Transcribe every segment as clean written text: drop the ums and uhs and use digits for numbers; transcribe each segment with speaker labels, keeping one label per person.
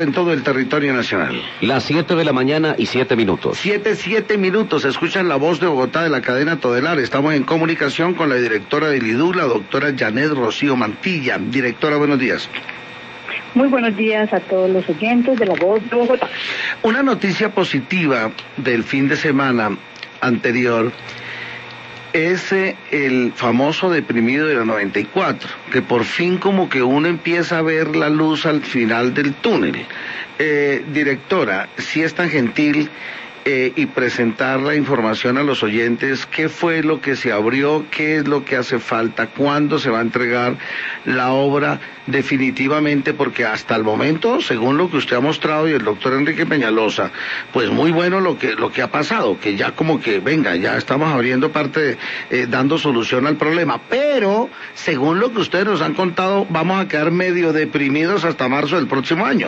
Speaker 1: En todo el territorio nacional.
Speaker 2: Las 7 de la mañana y 7 minutos.
Speaker 1: 7 minutos. Escuchan la voz de Bogotá de la cadena Todelar. Estamos en comunicación con la directora del IDU, la doctora Janet Rocío Mantilla. Directora, buenos días.
Speaker 3: Muy buenos días a todos los oyentes de la voz de Bogotá.
Speaker 1: Una noticia positiva del fin de semana anterior es el famoso deprimido de la 94, que por fin como que uno empieza a ver la luz al final del túnel. Directora, si es tan gentil y presentar la información a los oyentes, qué fue lo que se abrió, qué es lo que hace falta, cuándo se va a entregar la obra definitivamente, porque hasta el momento, según lo que usted ha mostrado y el doctor Enrique Peñalosa, pues muy bueno lo que ha pasado, que ya como que venga, ya estamos abriendo parte, dando solución al problema, pero según lo que ustedes nos han contado, vamos a quedar medio deprimidos hasta marzo del próximo año.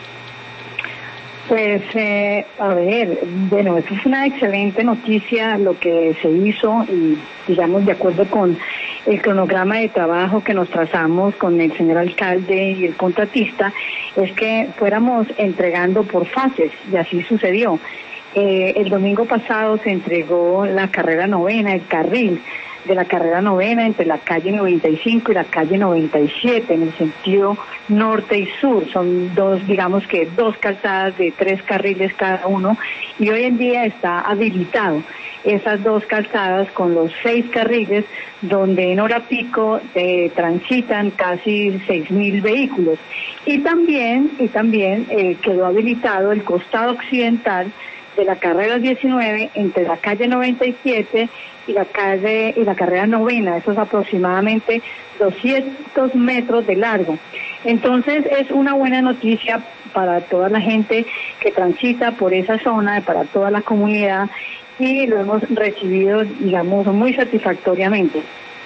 Speaker 3: Pues, a ver, bueno, eso es una excelente noticia lo que se hizo y, digamos, de acuerdo con el cronograma de trabajo que nos trazamos con el señor alcalde y el contratista, es que fuéramos entregando por fases, y así sucedió. El domingo pasado se entregó la carrera novena, el carril de la carrera novena entre la calle 95 y la calle 97 en el sentido norte y sur. Son dos calzadas de 3 carriles cada uno, y hoy en día está habilitado esas 2 calzadas con los 6 carriles, donde en hora pico transitan casi 6.000 vehículos. Y también quedó habilitado el costado occidental de la carrera 19 entre la calle 97 y la carrera novena. Eso es aproximadamente 200 metros de largo. Entonces es una buena noticia para toda la gente que transita por esa zona, para toda la comunidad, y lo hemos recibido, digamos, muy satisfactoriamente.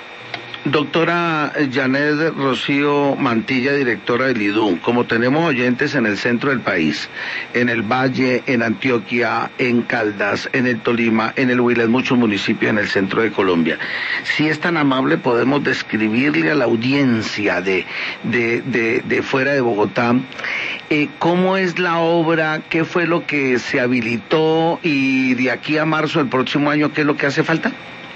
Speaker 1: Doctora Janet Rocío Mantilla, directora del IDU, como tenemos oyentes en el centro del país, en el Valle, en Antioquia, en Caldas, en el Tolima, en el Huila, en muchos municipios en el centro de Colombia, si es tan amable podemos describirle a la audiencia de fuera de Bogotá, cómo es la obra, qué fue lo que se habilitó y de aquí a marzo del próximo año, qué es lo que hace falta.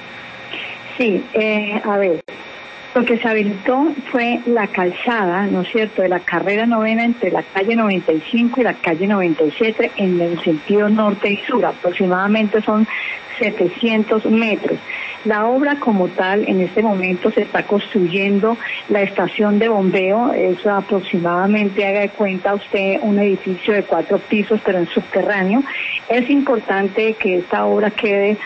Speaker 3: Sí, a ver, lo que se habilitó fue la calzada, ¿no es cierto?, de la carrera novena entre la calle 95 y la calle 97 en el sentido norte y sur, aproximadamente son 700 metros. La obra como tal, en este momento se está construyendo la estación de bombeo, eso aproximadamente, haga de cuenta usted, un edificio de 4 pisos, pero en subterráneo. Es importante que esta obra quede,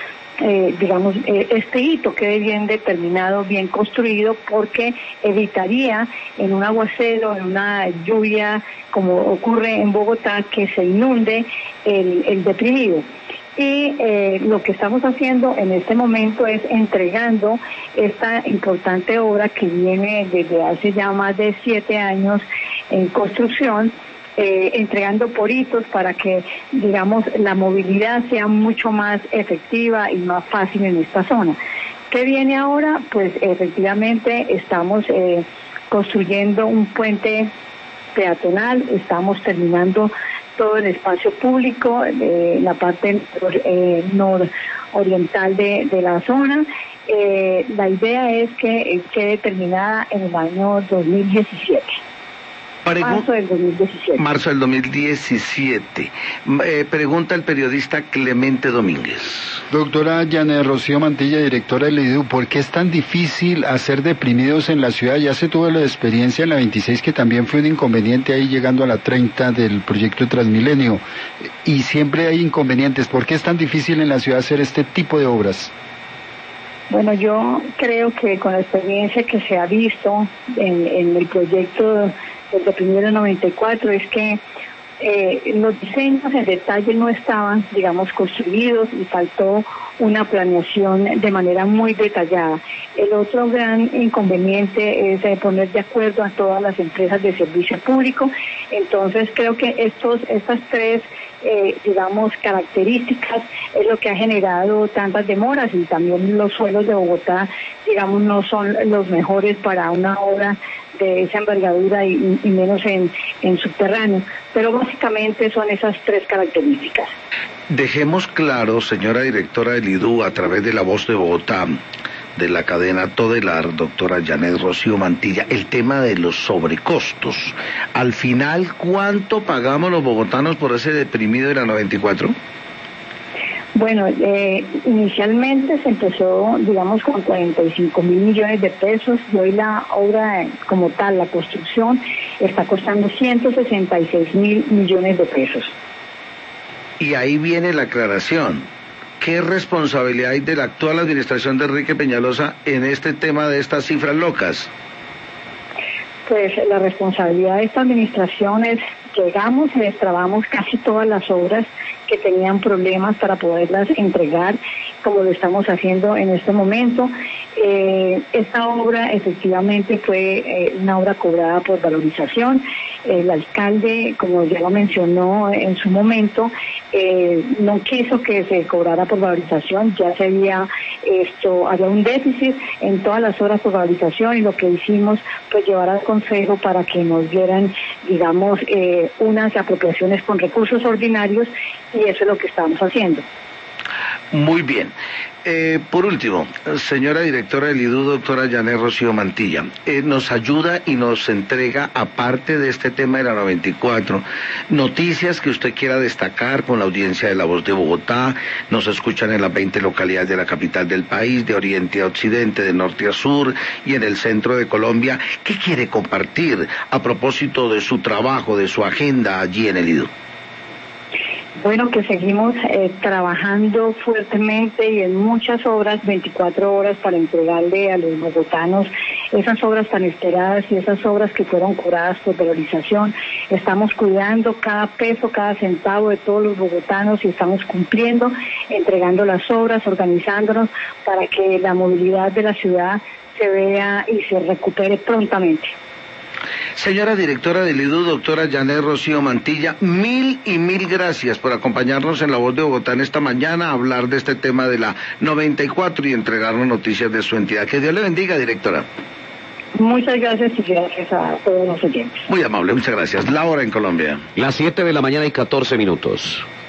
Speaker 3: este hito quede bien determinado, bien construido, porque evitaría en un aguacero, en una lluvia, como ocurre en Bogotá, que se inunde el deprimido. Y lo que estamos haciendo en este momento es entregando esta importante obra que viene desde hace ya más de 7 años en construcción, entregando por hitos para que, digamos, la movilidad sea mucho más efectiva y más fácil en esta zona. ¿Qué viene ahora? Pues efectivamente estamos construyendo un puente peatonal, estamos terminando todo el espacio público, la parte nororiental de la zona. La idea es que quede terminada en el año 2017. Marzo del 2017.
Speaker 1: Marzo del 2017. Pregunta el periodista Clemente Domínguez.
Speaker 4: Doctora Janet Rocío Mantilla, directora del IDU, ¿por qué es tan difícil hacer deprimidos en la ciudad? Ya se tuvo la experiencia en la 26, que también fue un inconveniente ahí llegando a la 30 del proyecto Transmilenio. Y siempre hay inconvenientes. ¿Por qué es tan difícil en la ciudad hacer este tipo de obras?
Speaker 3: Bueno, yo creo que con la experiencia que se ha visto en el proyecto del deprimido 94 es que los diseños en detalle no estaban, digamos, construidos, y faltó una planeación de manera muy detallada. El otro gran inconveniente es poner de acuerdo a todas las empresas de servicio público. Entonces creo que estas tres características es lo que ha generado tantas demoras, y también los suelos de Bogotá, digamos, no son los mejores para una obra de esa envergadura y menos en subterráneo. Pero básicamente son esas tres características.
Speaker 1: Dejemos claro, señora directora del IDU, a través de La Voz de Bogotá, de la cadena Todelar, doctora Janet Rocío Mantilla, el tema de los sobrecostos. Al final, ¿cuánto pagamos los bogotanos por ese deprimido de la 94?
Speaker 3: Bueno, inicialmente se empezó, digamos, con 45.000 millones de pesos, y hoy la obra como tal, la construcción, está costando 166.000 millones de pesos.
Speaker 1: Y ahí viene la aclaración. ¿Qué responsabilidad hay de la actual administración de Enrique Peñalosa en este tema de estas cifras locas?
Speaker 3: Pues la responsabilidad de esta administración es: llegamos y destrabamos casi todas las obras que tenían problemas para poderlas entregar, como lo estamos haciendo en este momento. Esta obra efectivamente fue una obra cobrada por valorización. El alcalde, como ya lo mencionó en su momento, no quiso que se cobrara por valorización. Ya había un déficit en todas las obras por valorización, y lo que hicimos fue llevar al Consejo para que nos dieran, digamos, unas apropiaciones con recursos ordinarios, y eso es lo que estamos haciendo.
Speaker 1: Muy bien. Por último, señora directora del IDU, doctora Janet Rocío Mantilla, nos ayuda y nos entrega, aparte de este tema de la 94, noticias que usted quiera destacar con la audiencia de La Voz de Bogotá. Nos escuchan en las 20 localidades de la capital del país, de oriente a occidente, de norte a sur y en el centro de Colombia. ¿Qué quiere compartir a propósito de su trabajo, de su agenda allí en el IDU?
Speaker 3: Bueno, que seguimos trabajando fuertemente y en muchas obras, 24 horas, para entregarle a los bogotanos esas obras tan esperadas y esas obras que fueron curadas por valorización. Estamos cuidando cada peso, cada centavo de todos los bogotanos, y estamos cumpliendo, entregando las obras, organizándonos para que la movilidad de la ciudad se vea y se recupere prontamente.
Speaker 1: Señora directora del IDU, doctora Janet Rocío Mantilla, mil y mil gracias por acompañarnos en La Voz de Bogotá en esta mañana a hablar de este tema de la 94 y entregarnos noticias de su entidad. Que Dios le bendiga, directora.
Speaker 3: Muchas gracias, y gracias a todos los oyentes.
Speaker 1: Muy amable, muchas gracias. La hora en Colombia.
Speaker 2: Las 7 de la mañana y 14 minutos.